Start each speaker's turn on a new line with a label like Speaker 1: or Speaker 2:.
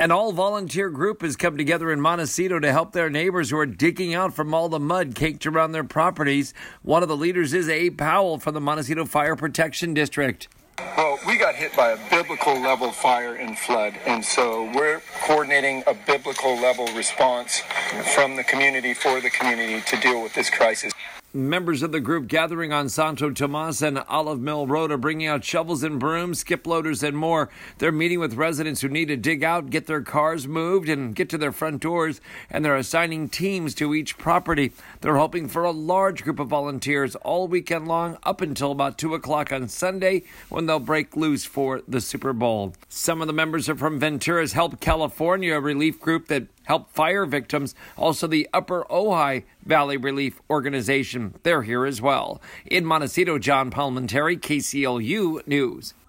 Speaker 1: An all-volunteer group has come together in Montecito to help their neighbors who are digging out from all the mud caked around their properties. One of the leaders is Abe Powell from the Montecito Fire Protection District.
Speaker 2: Well, we got hit by a biblical level fire and flood, and so we're coordinating a biblical level response from the community for the community to deal with this crisis.
Speaker 1: Members of the group gathering on Santo Tomas and Olive Mill Road are bringing out shovels and brooms, skip loaders, and more. They're meeting with residents who need to dig out, get their cars moved, and get to their front doors, and they're assigning teams to each property. They're hoping for a large group of volunteers all weekend long up until about 2 o'clock on Sunday when they'll break loose for the Super Bowl. Some of the members are from Ventura's Help California, a relief group that help fire victims, also the Upper Ojai Valley Relief Organization. They're here as well. In Montecito, John Palmentary, KCLU News.